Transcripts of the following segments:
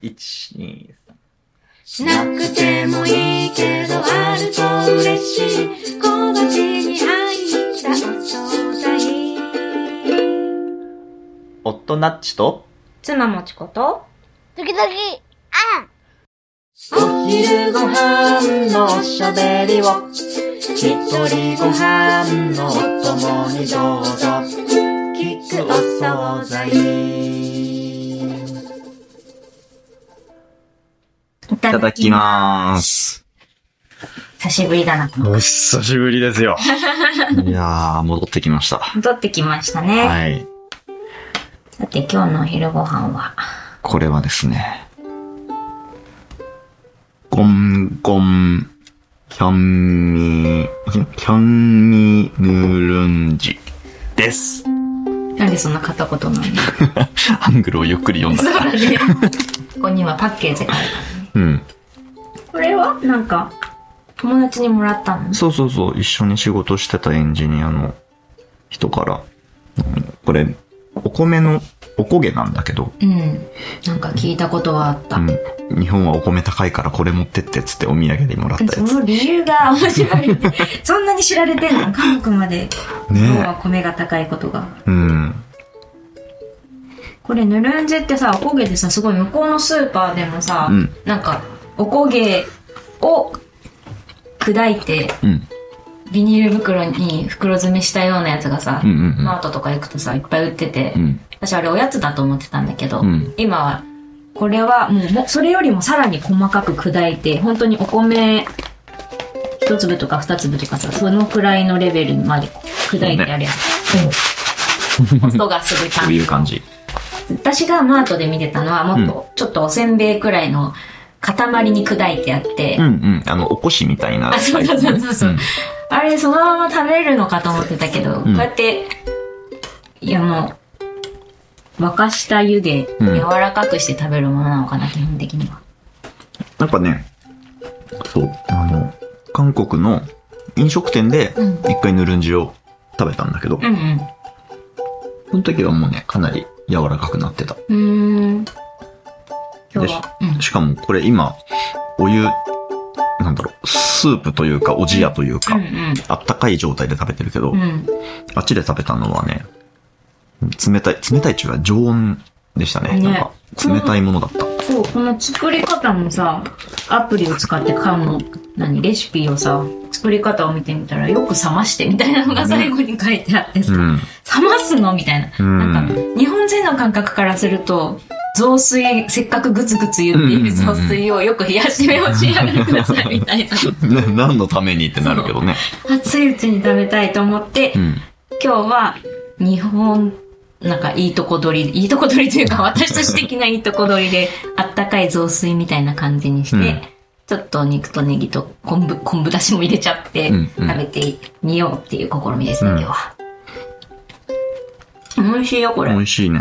1、2、 3。なくてもいいけどあると嬉しい。小鉢に入ったお惣菜。 夫ナッチと妻もちこと、 時々、 お昼ご飯のおしゃべりを一人ご飯のお供にどうぞ聞くお惣菜。 いいただきまーす。 久しぶりだな。 お久しぶりですよ。いやー、戻ってきました。 戻ってきましたね。 はい。 さて今日のお昼ご飯は、 これはですね、ゴンゴンキャンミヌルンジです。 なんでそんな片言なの？ ハングルをゆっくり読んだから。 そうだね。ここにはパッケージがあるからね。これはなんか友達にもらったの？ そうそうそう、一緒に仕事してたエンジニアの人から、これお米のおこげなんだけど、 なんか聞いたことはあった。 日本はお米高いからこれ持ってってっつってお土産でもらったやつ。 その理由が面白い。そんなに知られてんの？韓国まで日本は米が高いことが。これヌルンジってさ、おこげでさ、すごい向こうのスーパーでもさ、なんかおこげを砕いて、ビニール袋に袋詰めしたようなやつがさ、マートとか行くとさいっぱい売ってて、私あれおやつだと思ってたんだけど、今はこれはもうそれよりもさらに細かく砕いて、本当にお米一粒とか二粒とかさ、そのくらいのレベルまで砕いてあるやつ。音がすごい感じ。 そういう感じ。 私がマートで見てたのはもっとちょっとおせんべいくらいの塊に砕いてあって、 おこしみたいな。 そうそうそう。あれそのまま食べるのかと思ってたけど、こうやって沸かした湯で柔らかくして食べるものなのかな、基本的には。 やっぱね、そう、韓国の飲食店で一回ヌルンジを食べたんだけど、その時はもうね、かなり柔らかくなってた。 今日は、 しかもこれ今、お湯、スープというか、おじやというか、あったかい状態で食べてるけど、あっちで食べたのはね、冷たいっていうか常温でしたね。なんか、冷たいものだった。 そう、この作り方もさ、アプリを使ってレシピをさ、作り方を見てみたら、よく冷ましてみたいなのが最後に書いてあってさ、冷ますのみたいな。なんか、日本人の感覚からすると、雑炊、せっかくグツグツ言っている雑炊をよく冷やし目をしやがってくださいみたいな。 何のためにってなるけどね。 熱いうちに食べたいと思って、今日は日本、なんかいいとこ取りというか私として的ないいとこ取りであったかい雑炊みたいな感じにして、ちょっと肉とネギと昆布だしも入れちゃって食べてみようっていう試みですね、今日は。美味しいよ、これ。 美味しいね。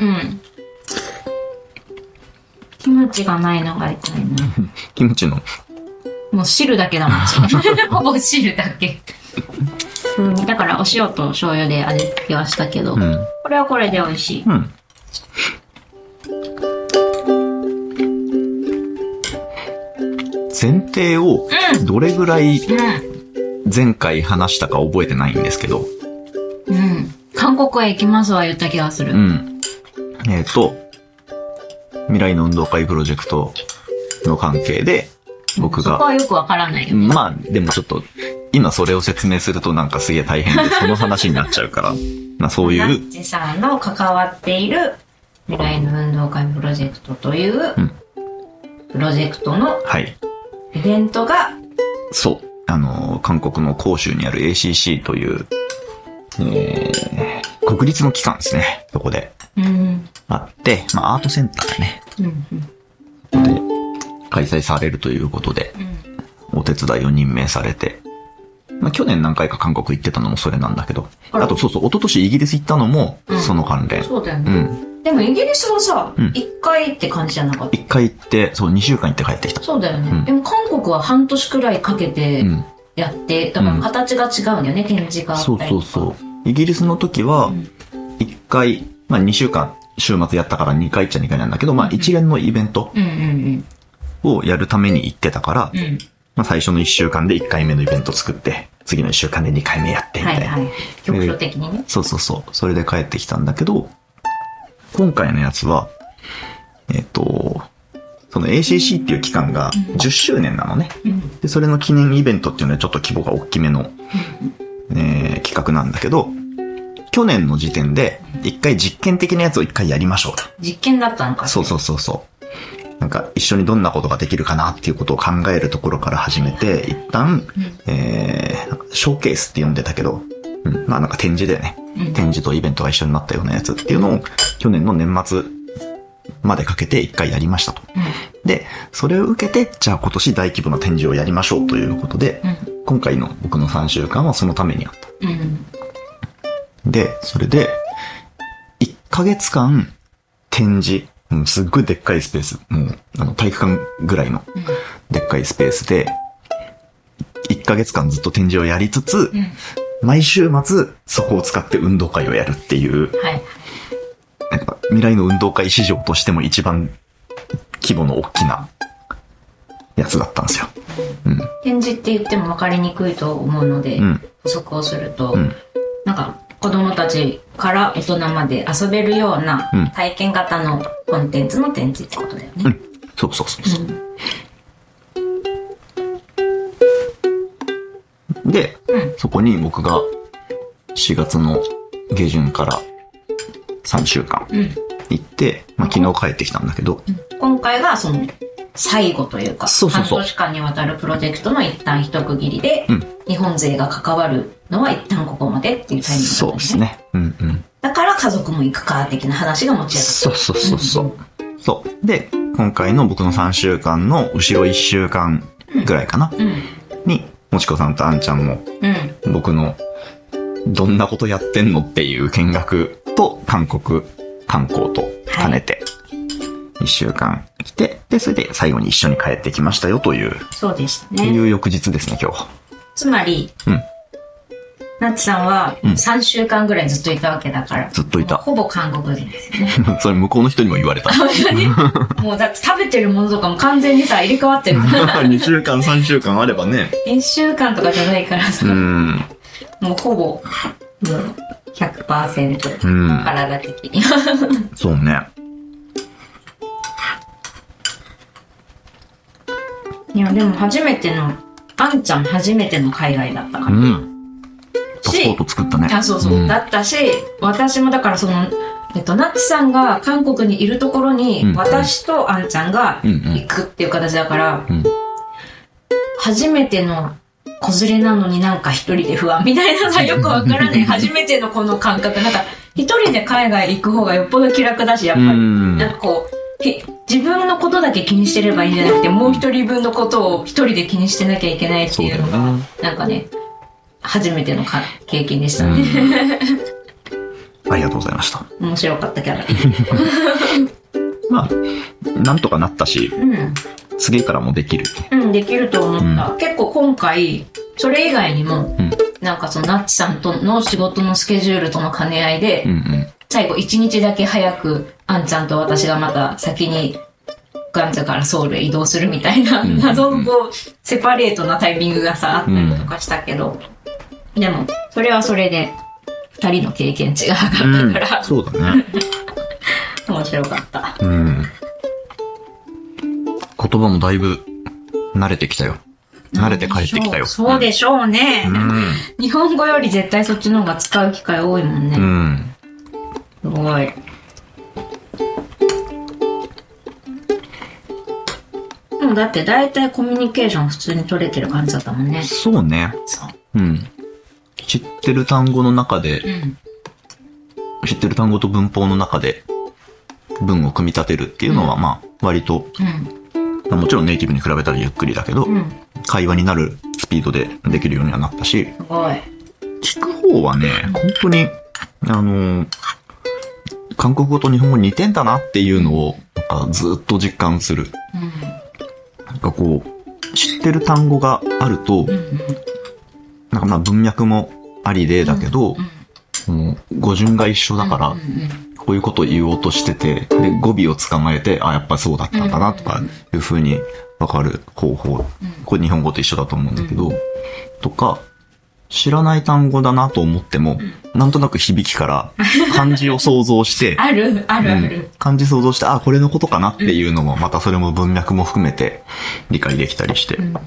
キムチがないのが痛いな。 キムチの。 もう汁だけだもん。ほぼ汁だけ。だからお塩と醤油で味付けはしたけど、これはこれで美味しい。 前提をどれぐらい前回話したか覚えてないんですけど、 韓国へ行きますは言った気がする。 未来の運動会プロジェクトの関係で僕が、 そこはよくわからないよね。 まあでもちょっと今それを説明するとなんかすげえ大変でその話になっちゃうから、まあそういう。 ナッチさんの関わっている未来の運動会プロジェクトというプロジェクトのイベントが、 そう、韓国の広州にある ACC という、国立の機関ですね。そこで。あって、まあアートセンターね。で、開催されるということで、お手伝いを任命されて、まあ去年何回か韓国行ってたのもそれなんだけど、あとそうそう、一昨年イギリス行ったのもその関連。 そうだよね。でもイギリスはさ、1回って感じじゃなかった？ 1 回行って、そう、2週間行って帰ってきた。 そうだよね。でも韓国は半年くらいかけてやって、だから形が違うんだよね、展示があったりとか。 そう。イギリスの時は、1回、まあ2週間週末やったから2回っちゃ2回なんだけど、まあ一連のイベントをやるために行ってたから、まあ最初の1週間で1回目のイベント作って、次の1週間で2回目やってみたいな。はいはい。 局所的にね。 そうそうそう。それで帰ってきたんだけど、今回のやつは、その ACC っていう期間が10周年なのね。で、それの記念イベントっていうのはちょっと規模が大きめの、企画なんだけど、去年の時点で一回実験的なやつを一回やりましょうと。 実験だったのか。 そうそうそうそう。なんか一緒にどんなことができるかなっていうことを考えるところから始めて、一旦、ショーケースって呼んでたけど、まあなんか展示だよね。展示とイベントが一緒になったようなやつっていうのを去年の年末までかけて一回やりましたと。で、それを受けて、じゃあ今年大規模な展示をやりましょうということで、今回の僕の3週間はそのためにあった。で、それで、1ヶ月間展示、すっごいでっかいスペース、もう体育館ぐらいのでっかいスペースで、1ヶ月間ずっと展示をやりつつ、毎週末そこを使って運動会をやるっていう、なんか未来の運動会市場としても一番規模の大きなやつだったんですよ。 展示って言っても分かりにくいと思うので、補足をすると、なんか子供たちから大人まで遊べるような体験型のコンテンツの展示ってことだよね。 そうそうそうそう。で、そこに僕が4月の下旬から3週間行って、まあ昨日帰ってきたんだけど、 今回がその最後というか、半年間にわたるプロジェクトの一旦一区切りで、日本勢が関わるのは一旦ここまでっていうタイミングだったんですね。 そうですね。 だから家族も行くか的な話が持ち上がった。 そう。で、今回の僕の3週間の後ろ1週間ぐらいかな。に、もちこさんとあんちゃんも、僕のどんなことやってんのっていう見学と韓国観光と兼ねて、1週間来て、で、それで最後に一緒に帰ってきましたよという。 そうですね。 という翌日ですね、今日。 つまり、なっちさんは3週間ぐらいずっといたわけだから。 ずっといた。 ほぼ韓国人ですよね。 それ向こうの人にも言われた。 本当にもうだって食べてるものとかも完全にさ、入れ替わってる。 2週間、3週間あればね。 1週間とかじゃないからさ。もうほぼ、もう 100%。体的に。 そうね。 いや、でも初めての、あんちゃん初めての海外だったから。 パスポート作ったね。 あ、そうそう。だったし、私もだからその、ナッチさんが韓国にいるところに、私とあんちゃんが行くっていう形だから、初めての子連れなのになんか一人で不安みたいなのがよくわからない。初めてのこの感覚。なんか、一人で海外行く方がよっぽど気楽だし、やっぱり。なんかこう、自分のことだけ気にしてればいいんじゃなくて、もう一人分のことを一人で気にしてなきゃいけないっていうのが、なんかね、初めての経験でしたね。 ありがとうございました。 面白かったキャラ。 まあ、なんとかなったし、次からもできる。 できると思った。結構今回、それ以外にも、なんかそのナッチさんとの仕事のスケジュールとの兼ね合いで、最後1日だけ早く、あんちゃんと私がまた先にガンジャからソウルへ移動するみたいな、謎のこう、セパレートなタイミングがさ、あったりとかしたけど、でも、それはそれで、2人の経験値が上がったから、 そうだね。 面白かった。 言葉もだいぶ慣れてきたよ。慣れて帰ってきたよ。 そうでしょうね。日本語より絶対そっちの方が使う機会多いもんね。すごい。でもだって大体コミュニケーション普通に取れてる感じだったもんね。 そうね。 そう。 知ってる単語の中で、知ってる単語と文法の中で文を組み立てるっていうのはまあ割と、もちろんネイティブに比べたらゆっくりだけど、会話になるスピードでできるようにはなったし、 すごい。 聞く方はね、本当に、韓国語と日本語似てんだなっていうのをずっと実感する。なんかこう、知ってる単語があると、なんかまあ文脈もありでだけど、語順が一緒だから、 こういうことを言おうとしてて、で、語尾を捕まえて、あ、やっぱそうだったんだな、とかいう風にわかる方法。これ日本語と一緒だと思うんだけど、とか、知らない単語だなと思っても、なんとなく響きから漢字を想像して、 ある。 漢字想像して、あ、これのことかなっていうのも、またそれも文脈も含めて理解できたりして。面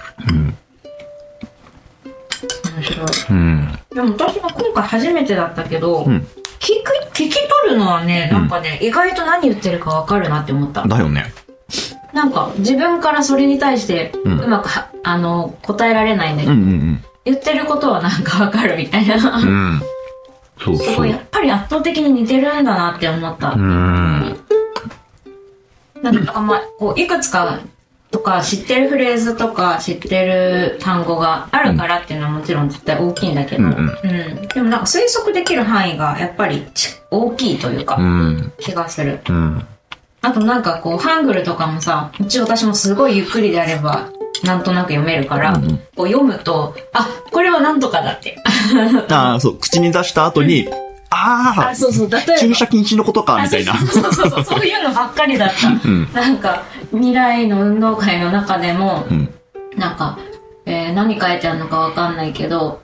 白い。でも私は今回初めてだったけど、聞き取るのはね、なんかね、意外と何言ってるかわかるなって思った。 だよね。 なんか自分からそれに対してうまく答えられないんだけど、言ってることはなんかわかるみたいな。そうそう。やっぱり圧倒的に似てるんだなって思った。なんかまあ、こういくつかとか知ってるフレーズとか知ってる単語があるからっていうのはもちろん絶対大きいんだけど、でもなんか推測できる範囲がやっぱり大きいというか、気がする。あとなんかこうハングルとかもさ、うち私もすごいゆっくりであればなんとなく読めるから、こう読むと、あ、これはなんとかだって。 ああ、そう、口に出した後に、 そうそう、例えば。 駐車禁止のことか、みたいな。 そういうのばっかりだった。なんか、未来の運動会の中でも、なんか、何書いてあるのかわかんないけど、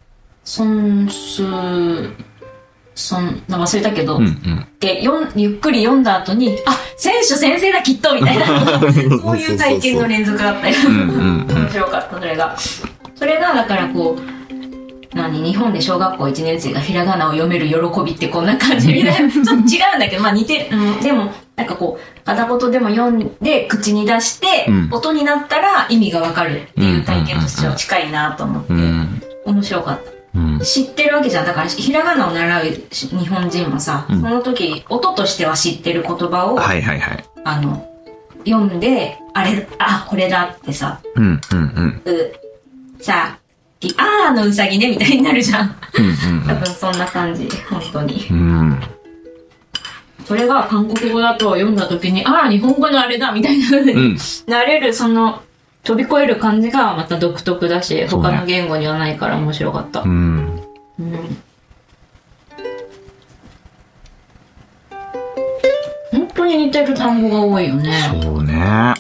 忘れたけど、でゆっくり読んだ後に、あ、選手先生だきっとみたいな、そういう体験の連続だったよ。面白かった、それが。それが、だからこう、日本で小学校1年生がひらがなを読める喜びってこんな感じみたいな。ちょっと違うんだけど、まあ似て、でも、なんかこう、片言でも読んで口に出して、音になったら意味がわかるっていう体験としては近いなと思って、面白かった。知ってるわけじゃん。だからひらがなを習う日本人もさ、その時音としては知ってる言葉を、読んで、これだってさ、さあのうさぎねみたいになるじゃん。多分そんな感じ、本当に。それが韓国語だと読んだ時に、日本語のあれだみたいな風になれる、その飛び越える感じがまた独特だし、他の言語にはないから面白かった。本当に似てる単語が多いよね。 そうね。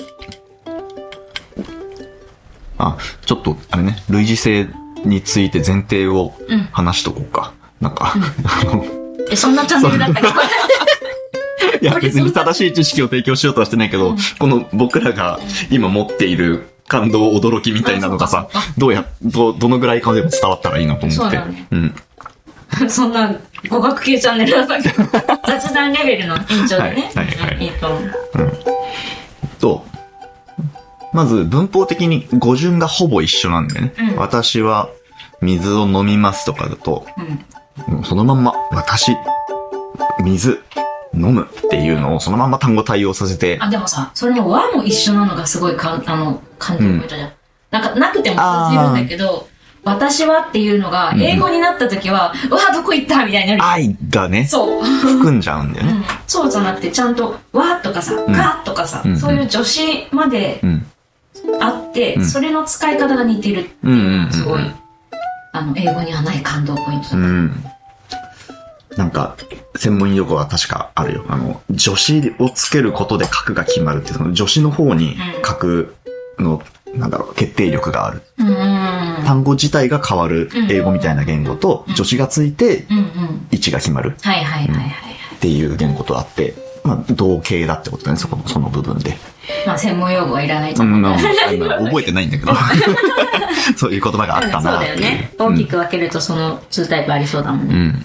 ちょっとあれね、類似性について前提を話しとこうか。なんか、 そんなチャンネルだったっけ？ いや、別に正しい知識を提供しようとはしてないけど、この僕らが今持っている感動、驚きみたいなのがさ、どのぐらいかでも伝わったらいいなと思って。そうだね。 そんな語学系チャンネルだったけど、雑談レベルの延長でね。いいと思う。まず文法的に語順がほぼ一緒なんだよね。私は水を飲みますとかだと、そのまんま私、水、飲むっていうのをそのまま単語対応させて。 でもさ、それの和も一緒なのがすごい感じのポイントじゃん。なんかなくても通じるんだけど、私はっていうのが英語になった時は、どこ行ったみたいになる。 愛がね、含んじゃうんだよね。 そうじゃなくてちゃんとわとかさ、がとかさ、そういう助詞まであって、それの使い方が似てるっていうのがすごい、英語にはない感動ポイントだった。 なんか、専門用語は確かあるよ。助詞をつけることで格が決まるって、その助詞の方に格の、決定力がある。単語自体が変わる英語みたいな言語と、助詞がついて、位置が決まる。っていう言語とあって、同型だってことだね、その部分で。 専門用語はいらないと思う。 覚えてないんだけど。そういう言葉があったな。 そうだよね。大きく分けるとその2タイプありそうだもんね。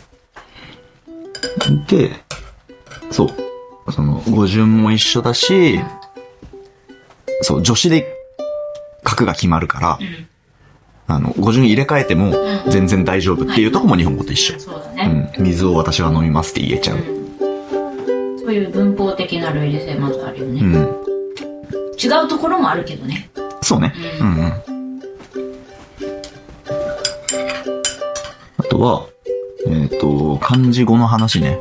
で、その語順も一緒だし、助詞で格が決まるから、語順入れ替えても全然大丈夫っていうところも日本語と一緒。 そうだね。 水を私は飲みますって言えちゃう。 そういう文法的な類似性まずあるよね。違うところもあるけどね。 そうね。あとは、漢字語の話ね。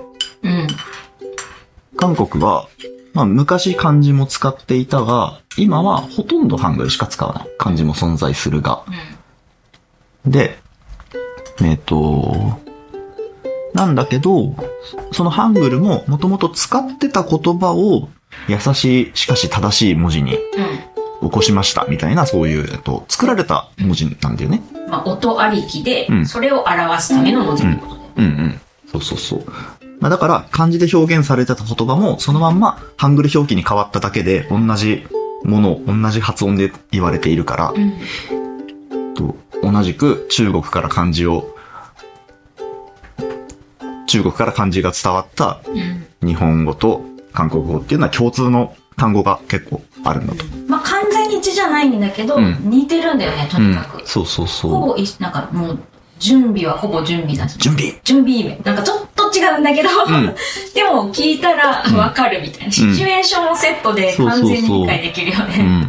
韓国は、昔漢字も使っていたが、今はほとんどハングルしか使わない。漢字も存在するが。で、 なんだけど、そのハングルももともと使ってた言葉を優しい、しかし正しい文字に起こしましたみたいな、そういう、作られた文字なんだよね。 まあ、音ありきで、それを表すための文字ってことで。 そうそうそう。まあ、だから漢字で表現されてた言葉もそのまんまハングル表記に変わっただけで同じものを同じ発音で言われているから、同じく中国から漢字が伝わった日本語と韓国語っていうのは共通の単語が結構あるんだと。 まあ完全に一致じゃないんだけど、似てるんだよね、とにかく。 そうそうそう。 ほぼなんかもう、準備はほぼ準備だし。 準備なんかちょっと違うんだけど、でも聞いたらわかるみたいな。シチュエーションをセットで完全に理解できるよね。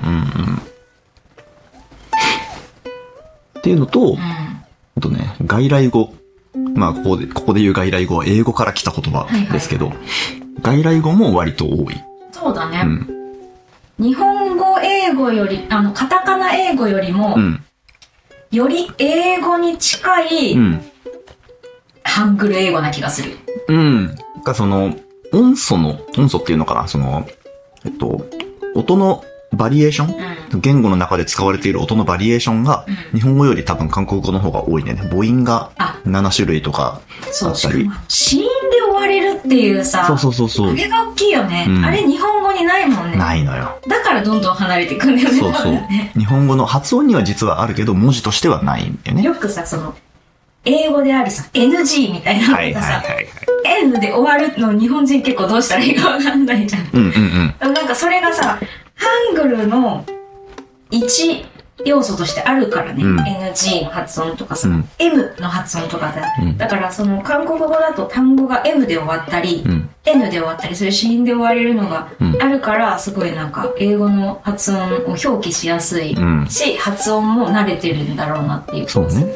っていうのと、あとね、外来語。まあ、ここで言う外来語は英語から来た言葉ですけど、外来語も割と多い。 そうだね。日本語、英語より、カタカナ英語よりも、より英語に近い、ハングル英語な気がする。その、音素っていうのかな、その、音のバリエーション、言語の中で使われている音のバリエーションが、日本語より多分韓国語の方が多いね。母音が7種類とかあったり。子音で終われるっていうさ、 そう。 あれが大きいよね。あれ日本語にないもんね。 ないのよ。 だからどんどん離れていくんだよね。 そう。日本語の発音には実はあるけど、文字としてはないんだよね。 よくさ、その、英語であるさ、NG みたいなのがさ、N で終わるの日本人結構どうしたらいいかわかんないじゃん。なんかそれがさ、ハングルの一要素としてあるからね。NG の発音とかさ、M の発音とかだ。だからその韓国語だと単語が M で終わったり、N で終わったり、そういう子音で終われるのがあるから、すごいなんか英語の発音を表記しやすいし、発音も慣れてるんだろうなっていう。 そうね。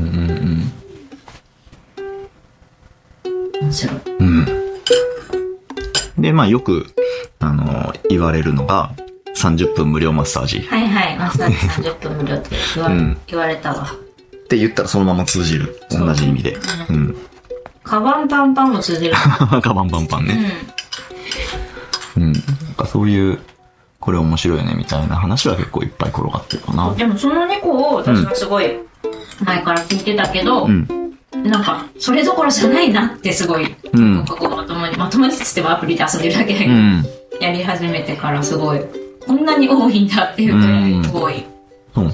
面白い。 で、まあよく、言われるのが、30分無料マッサージ。 はいはい、マッサージ30分無料って言われたわ。 って言ったらそのまま通じる。同じ意味で。 カバンパンパンも通じる。 カバンパンパンね。なんかそういう、これ面白いよねみたいな話は結構いっぱい転がってるかな。 でもその猫を私はすごい前から聞いてたけど、なんか、それどころじゃないなってすごい、ここまともにつってもアプリで遊んでるだけだけど、やり始めてからすごい、こんなに多いんだっていうくらい多い。 そうね。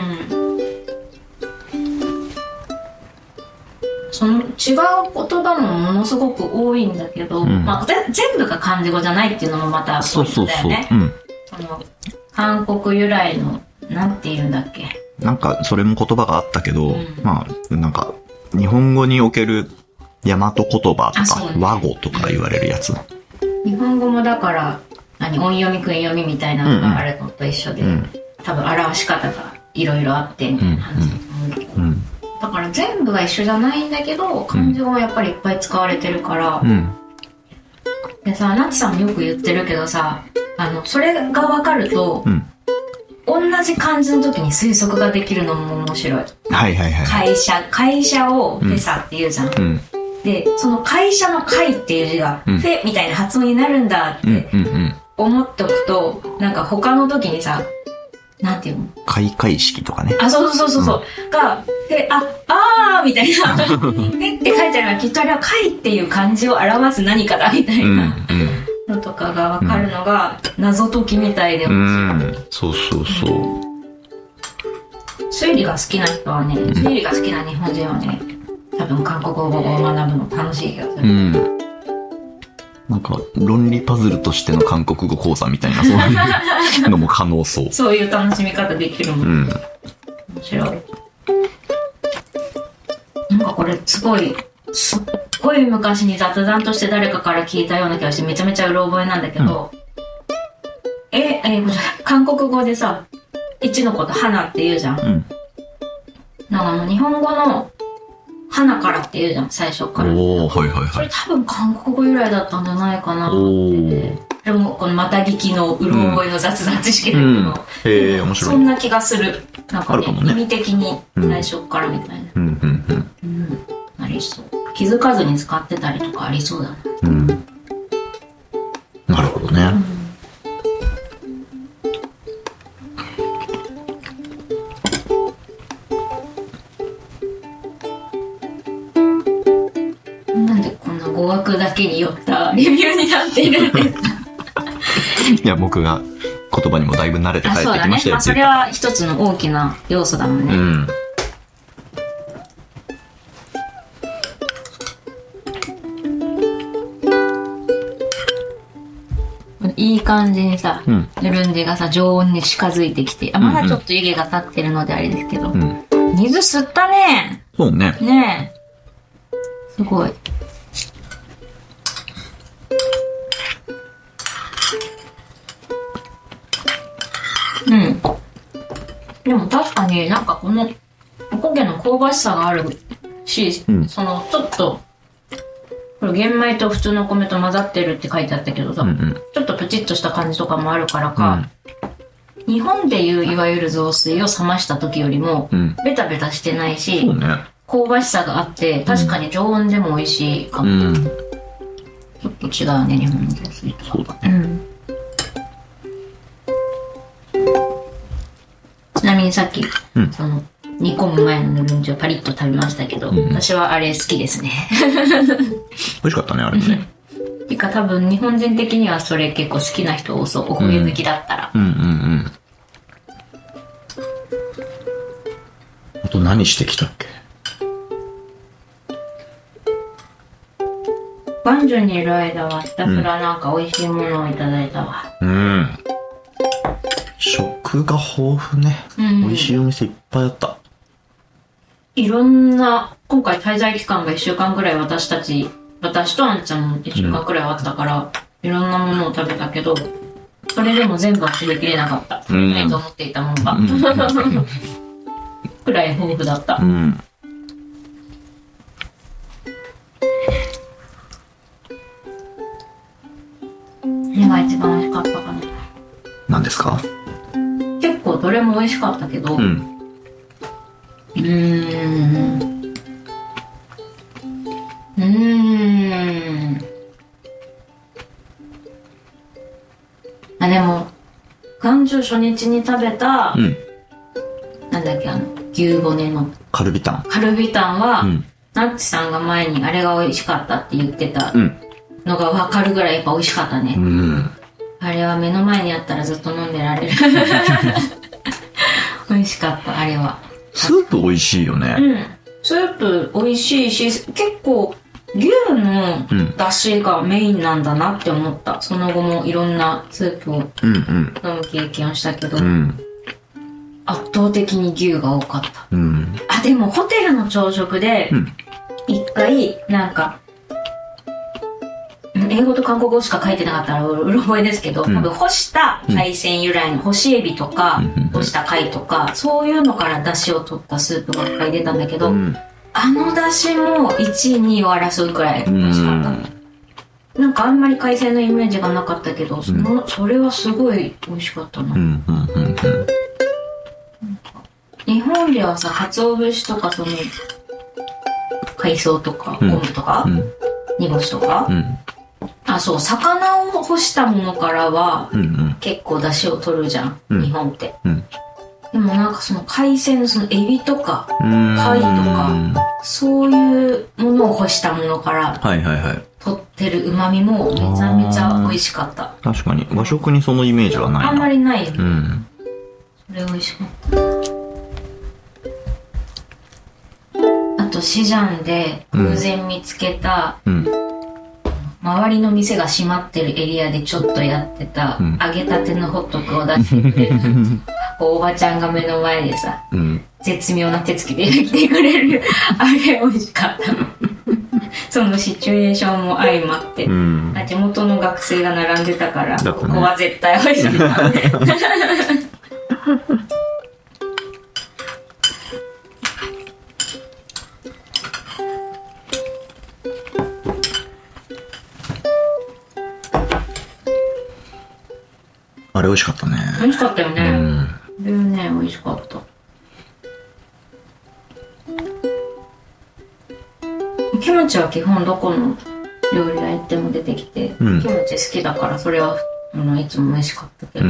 その違う言葉もものすごく多いんだけど、まあ、全部が漢字語じゃないっていうのもまたポイントだよね。韓国由来の、なんて言うんだっけ。 なんか、それも言葉があったけど、まあ、なんか、日本語における大和言葉とか、和語とか言われるやつ。 日本語もだから、音読み、訓読みみたいなのがあるのと一緒で、多分表し方がいろいろあってみたいな感じだと思うんだけど、だから全部が一緒じゃないんだけど、漢字語はやっぱりいっぱい使われてるから、でさ、ナツさんもよく言ってるけどさ、それが分かると、同じ漢字の時に推測ができるのも面白い。会社をフェサって言うじゃん。で、その会社の会っていう字が、フェみたいな発音になるんだって思っておくと、なんか他の時にさ、なんていうの？ 開会式とかね。 そう。が、あーみたいな。フェって書いてあるのはきっとあれは会っていう漢字を表す何かだみたいな。のとかが分かるのが謎解きみたいで面白い。 そう。 推理が好きな人はね、推理が好きな日本人はね、多分韓国語を学ぶの楽しい気がする。 なんか論理パズルとしての韓国語講座みたいなそういうのも可能そう。 そういう楽しみ方できるもん。面白い。なんかこれすっごい昔に雑談として誰かから聞いたような気がしてめちゃめちゃうろ覚えなんだけど、韓国語でさ、一のこと花って言うじゃん。なんか日本語の花からって言うじゃん、最初から。それ多分韓国語由来だったんじゃないかなって。でもこのまた聞きのうろ覚えの雑談知識だけど、 面白い。 そんな気がする。なんかね、意味的に最初からみたいな。なりそう。 気づかずに使ってたりとかありそうだな。 うん。なるほどね。 なんでこんな語学だけによったレビューになっているんですか？ いや、僕が言葉にもだいぶ慣れて帰ってきましたよ。 そうだね。まあ、それは一つの大きな要素だもんね。 うん。 いい感じにさ、ヌルンジがさ、常温に近づいてきて、まだちょっと湯気が立ってるのであれですけど、水吸ったね。 そうね。 ねえ。すごい。うん。でも確かになんかこのおこげの香ばしさがあるし、そのちょっと、これ玄米と普通のお米と混ざってるって書いてあったけどさ、ちょっとプチッとした感じとかもあるからか、日本でいういわゆる雑炊を冷ました時よりも、ベタベタしてないし、香ばしさがあって、確かに常温でも美味しいかも。ちょっと違うね、日本の雑炊と。 そうだね。 ちなみにさっき、その、煮込む前のヌルンジをパリッと食べましたけど、私はあれ好きですね。 美味しかったね、あれね。 ていうか多分日本人的にはそれ結構好きな人多そう。おこげ好きだったら。 あと何してきたっけ？ バンジョにいる間はひたすらなんか美味しいものをいただいたわ。 食が豊富ね。美味しいお店いっぱいあった。 いろんな、今回滞在期間が1週間ぐらい私とあんちゃんも1週間くらいあったから、いろんなものを食べたけど、それでも全部は食べきれなかった。ないと思っていたものが。くらい豊富だった。何が一番美味しかったかな。 何ですか？ 結構どれも美味しかったけど、でも元中初日に食べた、なんだっけ、牛骨のカルビタンは、ナッチさんが前にあれが美味しかったって言ってたのが分かるぐらいやっぱ美味しかったね。あれは目の前にあったらずっと飲んでられる。美味しかった、あれは。 スープ美味しいよね。 スープ美味しいし、結構牛の出汁がメインなんだなって思った。その後もいろんなスープを飲む経験をしたけど、圧倒的に牛が多かった。でもホテルの朝食で一回なんか英語と韓国語しか書いてなかったらうろ覚えですけど、多分干した海鮮由来の干しエビとか、干した貝とか、そういうのから出汁を取ったスープばっかり出たんだけど、あの出汁も1位2位を争うくらい美味しかった。なんかあんまり海鮮のイメージがなかったけど、それはすごい美味しかったな。日本ではさ、鰹節とかその海藻とか昆布とか、煮干しとか、そう、魚を干したものからは、結構出汁を取るじゃん、日本って。でもなんかその海鮮のそのエビとか、貝とか、そういうものを干したものから、取ってる旨味もめちゃめちゃ美味しかった。 確かに、和食にそのイメージはないな。 あんまりないよね。それ美味しかった。あと、シジャンで偶然見つけた、周りの店が閉まってるエリアでちょっとやってた揚げたてのホットクを出してくれるおばちゃんが目の前でさ、絶妙な手つきで焼いてくれるあれ美味しかったの。そのシチュエーションも相まって、地元の学生が並んでたから、ここは絶対美味しかったね。 あれ美味しかったね。 美味しかったよね。あれね、美味しかった。 キムチは基本どこの料理屋行っても出てきて、キムチ好きだからそれはいつも美味しかったけど。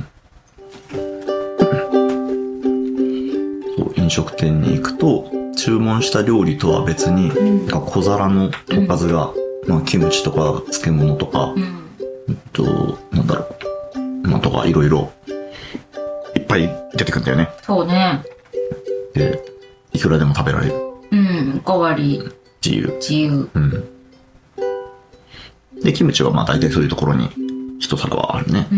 そう、飲食店に行くと、注文した料理とは別に、小皿のおかずが、まあ、キムチとか漬物とか、なんだろう、まあ、とかいろいろいっぱい出てくるんだよね。 そうね。 で、いくらでも食べられる。 おかわり。 自由。 自由。 で、キムチはまあ大体そういうところに一皿はあるね。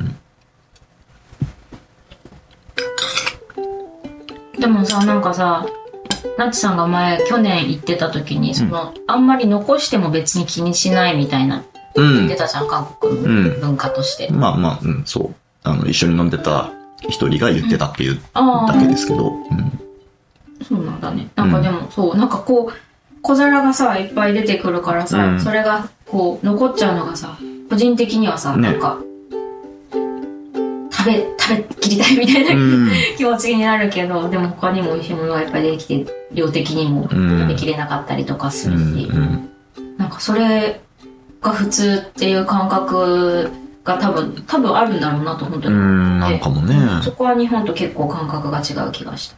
でもさ、なんかさ、ナチさんが去年行ってた時に、あんまり残しても別に気にしないみたいな、言ってたじゃん、韓国の文化として。 まあまあ、そう。一緒に飲んでた一人が言ってたっていうだけですけど。 そうなんだね。なんかでも、そう、なんかこう、小皿がさ、いっぱい出てくるからさ、それがこう、残っちゃうのがさ、個人的にはさ、なんか、食べきりたいみたいな気持ちになるけど、でも他にも美味しいものがいっぱい出てきて、量的にも食べきれなかったりとかするし、なんかそれが普通っていう感覚が多分あるんだろうなと本当に思って。 なんかもね。 そこは日本と結構感覚が違う気がした。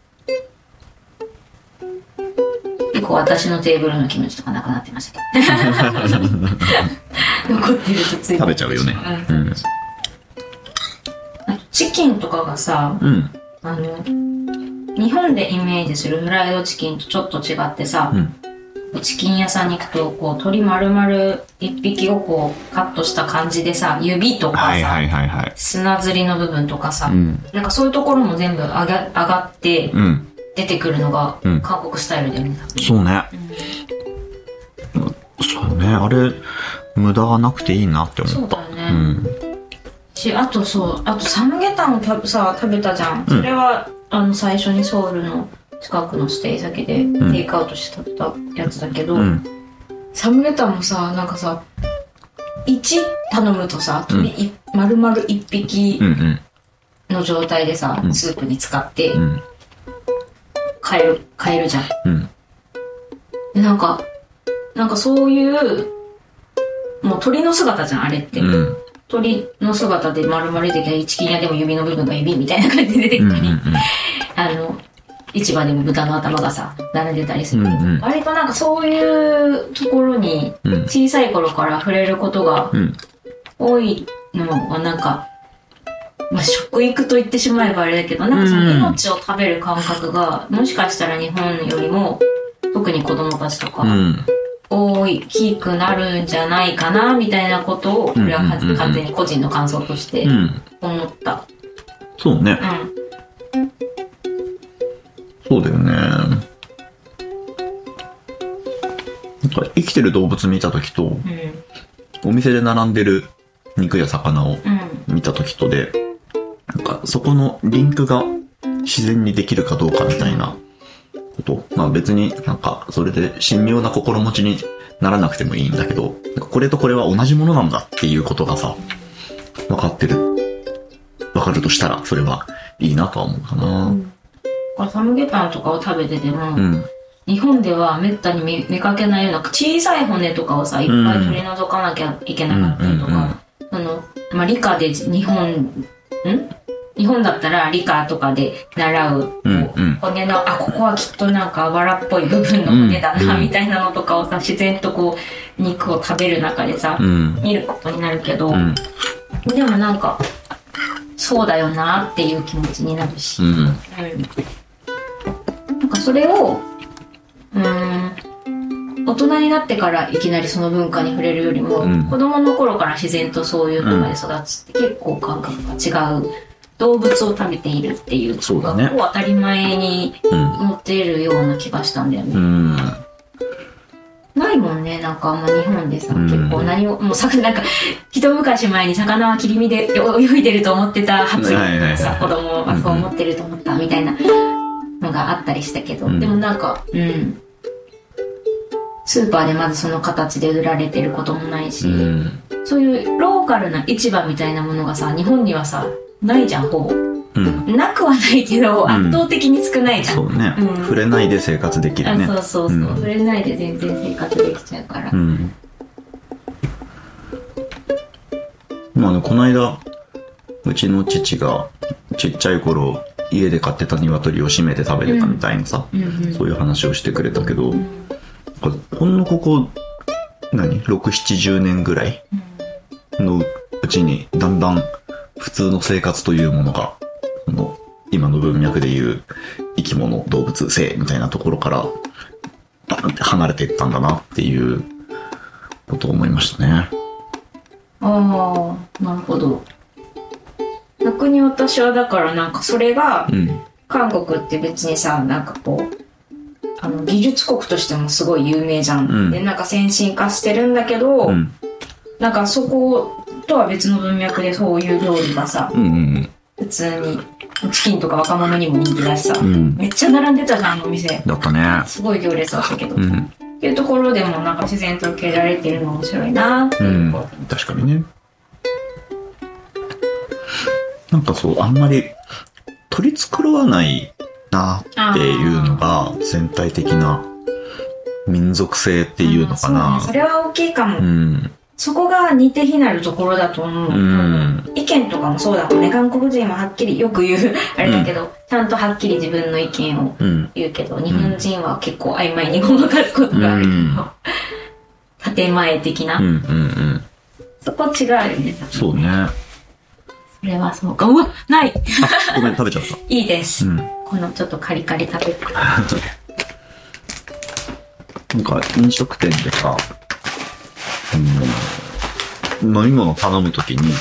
結構私のテーブルのキムチとかなくなってましたけど。残ってるとついて食べちゃうよね。 チキンとかがさ、日本でイメージするフライドチキンとちょっと違ってさ、チキン屋さんに行くとこう鶏丸々一匹をこうカットした感じでさ、指とかさ、砂ずりの部分とかさ、なんかそういうところも全部上がって出てくるのが韓国スタイルだよね。 そうね。そうね、あれ無駄がなくていいなって思った。 そうだよね。あとサムゲタンを食べたじゃん。それは最初にソウルの近くのステイ先でテイクアウトして食べたやつだけど、サムゲタンもさ、なんかさ、1頼むとさ、丸々1匹の状態でさ、スープに使って買えるじゃん。でなんかそういうもう鳥の姿じゃん、あれって。鳥の姿で丸々出てきたり、チキン屋でも指の部分が指みたいな感じで出てきたり、市場でも豚の頭がさ、並んでたりする。割となんかそういうところに、小さい頃から触れることが多いのはなんか、まあ、食育と言ってしまえばあれだけど、なんかその命を食べる感覚が、もしかしたら日本よりも、特に子供たちとか、大きくなるんじゃないかなみたいなことを、これは完全に個人の感想として思った。 そうね。そうだよね。なんか生きてる動物見たときと、お店で並んでる肉や魚を見たときとで、なんかそこのリンクが自然にできるかどうかみたいなこと。まあ別になんかそれで神妙な心持ちにならなくてもいいんだけど、これとこれは同じものなんだっていうことがさ、分かるとしたらそれはいいなとは思うかな。 サムゲタンとかを食べてても、日本ではめったに見かけないような小さい骨とかをさ、いっぱい取り除かなきゃいけなかったりとか、まあ、理科で日本だったら理科とかで習う、骨の、ここはきっとなんかあばらっぽい部分の骨だな、みたいなのとかをさ、自然とこう、肉を食べる中でさ、見ることになるけど、でもなんか、そうだよなっていう気持ちになるし、なんかそれを、大人になってからいきなりその文化に触れるよりも、子供の頃から自然とそういうので育つって結構感覚が違う。動物を食べているっていうのが、ね、当たり前に持っているような気がしたんだよね。ないもんね、なんかあんま日本でさ、結構何も、もうなんか、一昔前に魚は切り身で泳いでると思ってた発言とかさ、子供はそう思ってると思ったみたいなのがあったりしたけど、でもなんか、スーパーでまずその形で売られてることもないし、そういうローカルな市場みたいなものがさ、日本にはさ、ないじゃん、ほぼ。 なくはないけど、圧倒的に少ないじゃん。 そうね。触れないで生活できるね。 そうそうそう。触れないで全然生活できちゃうから。 まあね、この間、うちの父がちっちゃい頃、家で飼ってた鶏を締めて食べてたみたいなさ、そういう話をしてくれたけど、ほんのここ、6、70年ぐらいのうちに、だんだん普通の生活というものが、今の文脈でいう生き物、動物、性みたいなところから、バンって離れていったんだなっていうことを思いましたね。 ああ、なるほど。逆に私はだからなんかそれが、韓国って別にさ、なんかこう、技術国としてもすごい有名じゃん。で、なんか先進化してるんだけど、なんかそことは別の文脈でそういう料理がさ、普通にチキンとか若者にも人気だしさ、めっちゃ並んでたじゃん、お店。 だったね。 すごい行列だったけど。っていうところでもなんか自然と受けられてるの面白いなっていう。 確かにね。なんかそう、あんまり取り繕わないなっていうのが全体的な民族性っていうのかな。 それは大きいかも。そこが似て非なるところだと思う。意見とかもそうだもんね。韓国人ははっきりよく言うあれだけど、ちゃんとはっきり自分の意見を言うけど、日本人は結構曖昧にごまかすことがあるけど、建前的な。そこ違うよね。 そうね。 それはそうか。うわ、ない。 ごめん、食べちゃった。 いいです。このちょっとカリカリ食べる。 なんか飲食店でさ、飲み物頼むときに、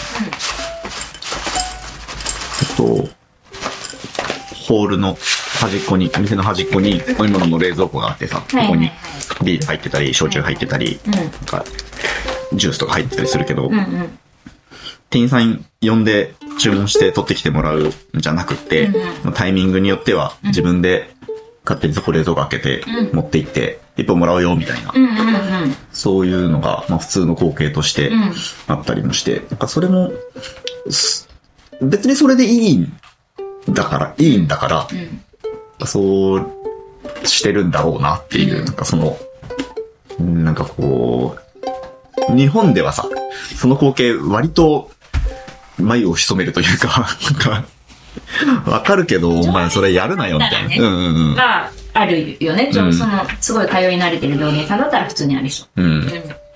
ホールの端っこに、店の端っこに飲み物の冷蔵庫があってさ、ここにビール入ってたり、焼酎入ってたり、なんかジュースとか入ってたりするけど、店員さん呼んで注文して取ってきてもらうんじゃなくって、タイミングによっては自分で勝手にそこ冷蔵庫開けて持って行って一本もらうよみたいな、そういうのがまあ普通の光景としてあったりもして、なんかそれも別にそれでいいんだから、そうしてるんだろうなっていう、なんかそのなんかこう日本ではさ、その光景割と眉を潜めるというか、わかるけど、お前それやるなよみたいな。 まあ、あるよね。その、すごい通い慣れてる料理屋さんだったら普通にありそう。なん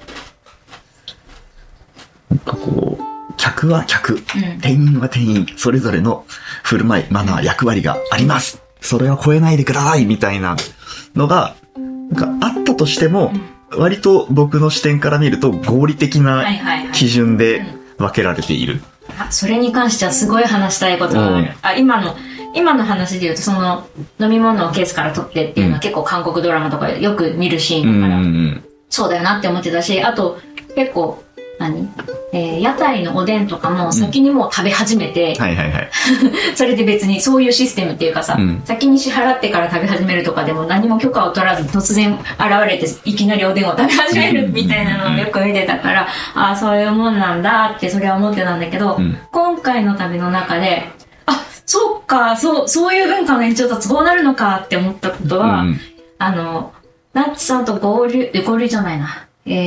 かこう、客は客、店員は店員、それぞれの振る舞い、マナー、役割があります。それは超えないでくださいみたいなのが、なんかあったとしても、割と僕の視点から見ると合理的な基準で分けられている。 それに関してはすごい話したいことがある。今の話で言うと、その飲み物をケースから取ってっていうのは結構韓国ドラマとかよく見るシーンだから、そうだよなって思ってたし、あと結構屋台のおでんとかも先にもう食べ始めて、それで別にそういうシステムっていうかさ、先に支払ってから食べ始めるとかでも何も許可を取らず突然現れていきなりおでんを食べ始めるみたいなのをよく見てたから、ああそういうもんなんだってそれは思ってたんだけど、今回の旅の中でそうか、そういう文化の延長だとそうなるのかって思ったことは、ナッチさんと合流じゃないな。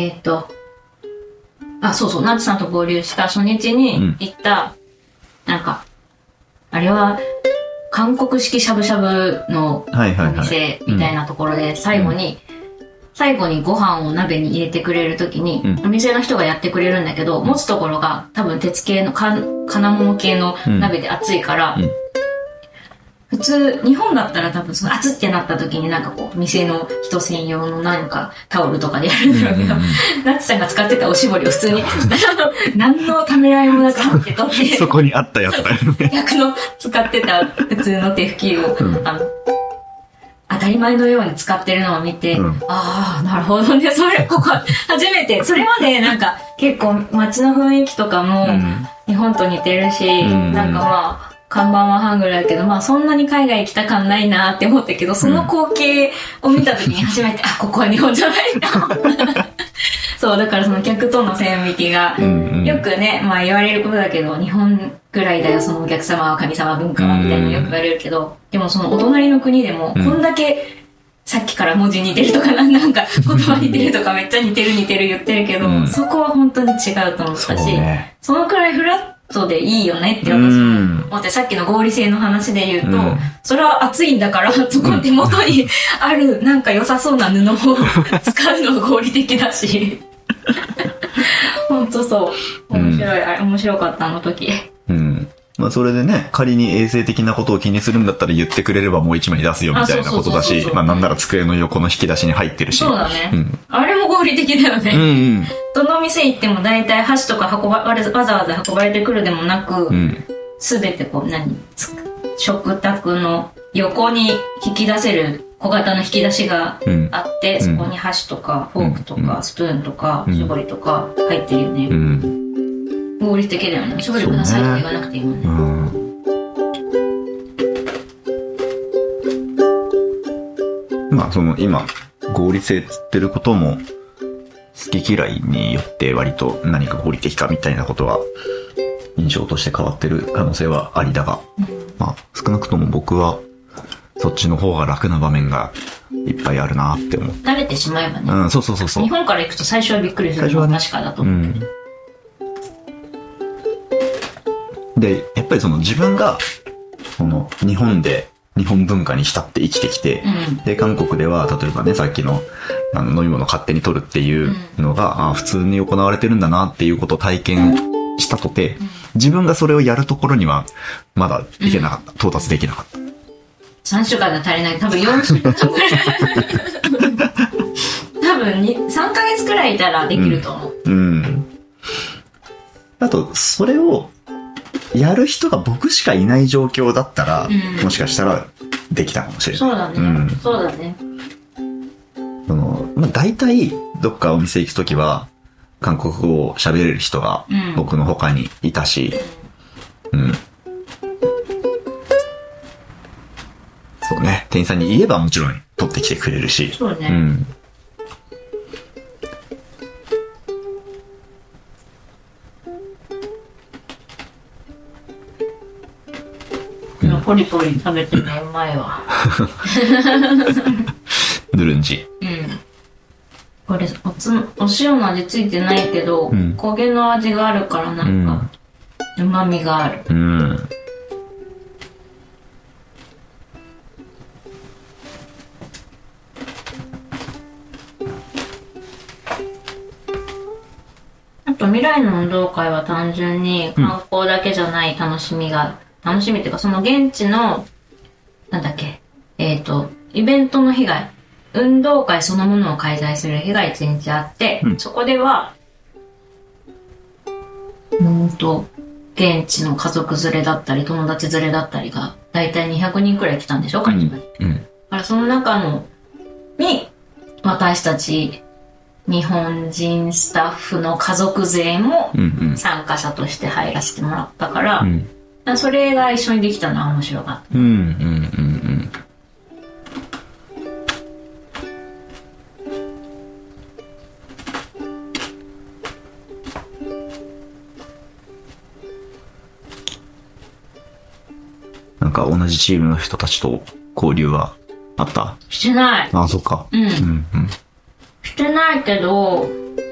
そう、ナッチさんと合流した初日に行った、なんか、あれは、韓国式しゃぶしゃぶのお店みたいなところで、最後にご飯を鍋に入れてくれるときに、お店の人がやってくれるんだけど、持つところが多分鉄系の、金物系の鍋で熱いから、普通、日本だったら多分その熱ってなった時になんかこう、店の人専用のなんかタオルとかでやるんだろうけど、ナッチさんが使ってたおしぼりを普通に、何のためらいもなく持って取って、 そこにあったやつだよね。 逆の使ってた普通の手拭きを、当たり前のように使ってるのを見て、ああ、なるほどね、ここ初めて、それまでなんか結構街の雰囲気とかも日本と似てるし、なんかまあ、看板はハングルだけど、まあそんなに海外来た感ないなって思ったけど、その光景を見た時に初めて、ここは日本じゃないんだ。 そう、だからその客との線引きが、よくね、まあ言われることだけど、日本ぐらいだよ、そのお客様は神様文化は、みたいなのよく言われるけど、でもそのお隣の国でも、こんだけ、さっきから文字似てるとか、なんか言葉似てるとか、めっちゃ似てる言ってるけど、そこは本当に違うと思ったし、そのくらいフラットでいいよねって私も思って、さっきの合理性の話で言うと、それは熱いんだから、そこ手元にあるなんか良さそうな布を使うのが合理的だし、本当そう。面白かった、あの時。 まあそれでね、仮に衛生的なことを気にするんだったら言ってくれればもう一枚出すよみたいなことだし、まあなんなら机の横の引き出しに入ってるし。 そうだね。あれも合理的だよね。どの店行っても大体箸とかわざわざ運ばれてくるでもなく、すべてこう食卓の横に引き出せる小型の引き出しがあって、そこに箸とかフォークとかスプーンとか絞りとか入ってるよね。合理的だよね。絞りくださいとか言わなくていいもんね。 まあその今合理性っつってることも好き嫌いによって割と何か合理的かみたいなことは印象として変わってる可能性はありだが、まあ少なくとも僕はそっちの方が楽な場面がいっぱいあるなって思う。 慣れてしまえばね。 そう。 日本から行くと最初はびっくりするのは確かだと思う。 で、やっぱりその自分が、その日本で日本文化に浸って生きてきて、で、韓国では例えばね、さっきの飲み物勝手に取るっていうのが、普通に行われてるんだなっていうことを体験したとて、自分がそれをやるところにはまだ行けなかった。到達できなかった。 3週間じゃ足りない。多分4週間ぐらい。多分3ヶ月くらいいたらできると思う。 あと、それを、やる人が僕しかいない状況だったら、もしかしたらできたかもしれない。 そうだね。そうだね。 まあ、大体、どっかお店行くときは、韓国語を喋れる人が僕の他にいたし、そうね。店員さんに言えばもちろん取ってきてくれるし。 そうね。ポリポリ食べてね、うまいわ。 ヌルンジ。 これお塩の味ついてないけど、焦げの味があるからなんか、旨味がある。あと未来の運動会は単純に観光だけじゃない楽しみっていうか、その現地の、イベントの日が、運動会そのものを開催する日が1日あって、そこでは、現地の家族連れだったり、友達連れだったりが、だいたい200人くらい来たんでしょ、会場に。だからその中に、私たち、日本人スタッフの家族勢も参加者として入らせてもらったから、それが一緒にできたのは面白かった。 なんか同じチームの人たちと交流はあった？ してない。 あ、そっか。 してないけど、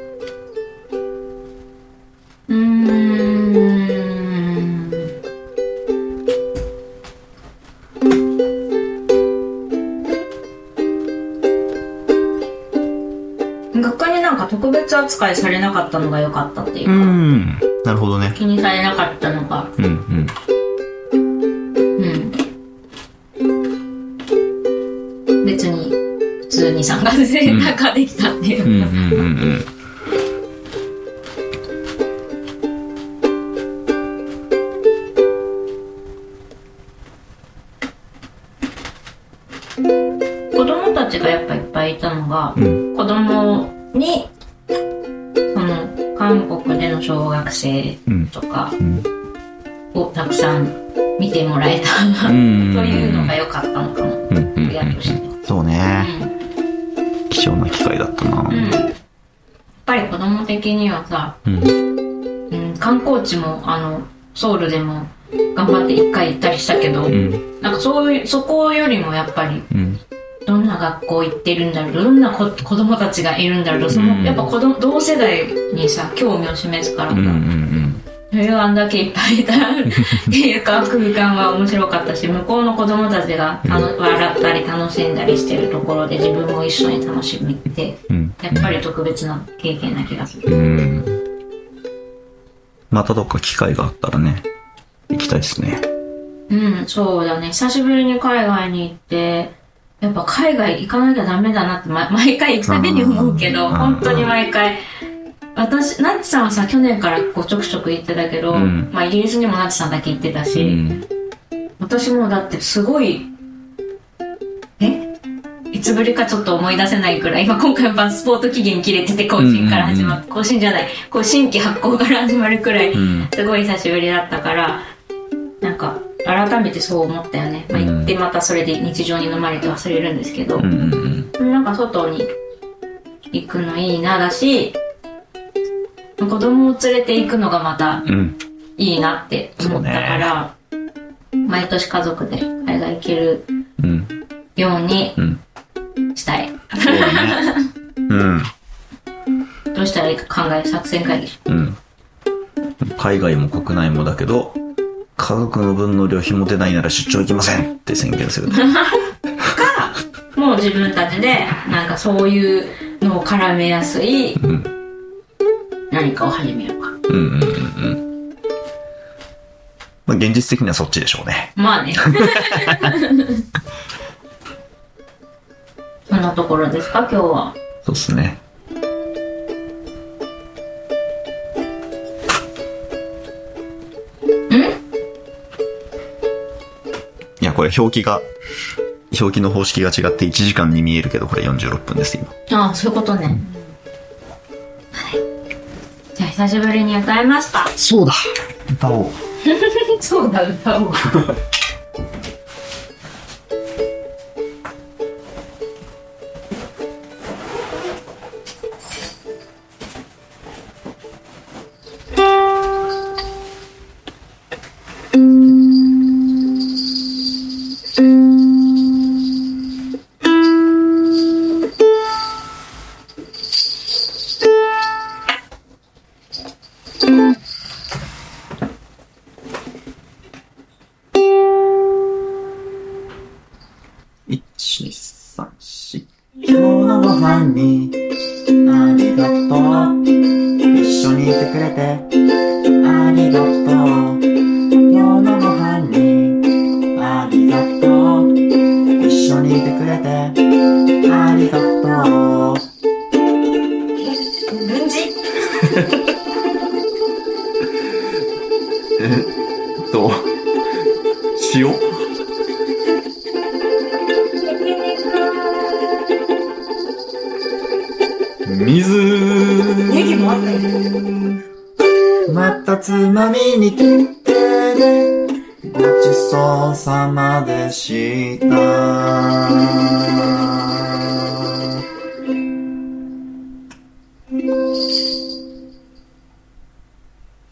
逆になんか特別扱いされなかったのが良かったっていうか。 なるほどね。 気にされなかったのが。別に普通に参加できたっていうか。子供たちがやっぱいっぱいいたのが、子供にその韓国での小学生とかをたくさん見てもらえたというのが良かったのかも、親として。 そうね、貴重な機会だったな。 ぱり子供的にはさ、観光地もソウルでも頑張って一回行ったりしたけど、なんかそこよりもやっぱり、どんな学校行ってるんだろう、どんな子供たちがいるんだろう、やっぱ同世代にさ興味を示すからさ、それがあんだけいっぱいいたっていうか空間は面白かったし、向こうの子供たちが笑ったり楽しんだりしてるところで自分も一緒に楽しみってやっぱり特別な経験な気がする。 またどっか機会があったらね行きたいですね。 そうだね。久しぶりに海外に行ってやっぱ海外行かなきゃダメだなって、毎回行くたびに思うけど、本当に毎回。ナッチさんはさ、去年からこうちょくちょく行ってたけど、イギリスにもナッチさんだけ行ってたし、私もだってすごい、いつぶりかちょっと思い出せないくらい、今回パスポート期限切れてて更新から始まって、更新じゃない、新規発行から始まるくらい、すごい久しぶりだったから、なんか、改めてそう思ったよね。行ってまたそれで日常に飲まれて忘れるんですけど、なんか外に行くのいいなだし、子供を連れて行くのがまたいいなって思ったから、毎年家族で海外行けるようにしたい。そうだね。どうしたらいいか作戦会議。 海外も国内もだけど、家族の分の旅費も出ないなら出張行きませんって宣言する。か、 もう自分たちでなんかそういうのを絡めやすい何かを始めようか。 現実的にはそっちでしょうね。 まあね。そんなところですか今日は。 そうっすね。いやこれ表記の方式が違って1時間に見えるけどこれ46分です今。ああそういうことね。はい。じゃあ久しぶりに歌いました。 そうだ。歌おう。 そうだ歌おう。 今日のご飯にありがとう。一緒にいてくれてありがとう。今日のご飯にありがとう。一緒にいてくれてありがとう。 軍事塩水ネギもあったよ。 またつまみに切ってね。ごちそうさまでした。